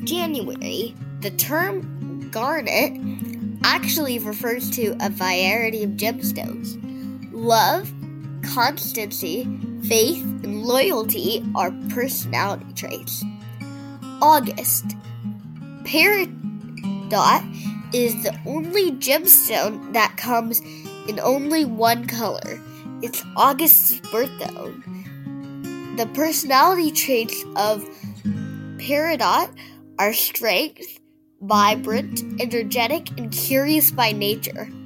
January. The term garnet actually refers to a variety of gemstones. Love, constancy, faith, and loyalty are personality traits. August. Peridot is the only gemstone that comes in only one color. It's August's birthstone. The personality traits of Peridot are strength, vibrant, energetic, and curious by nature.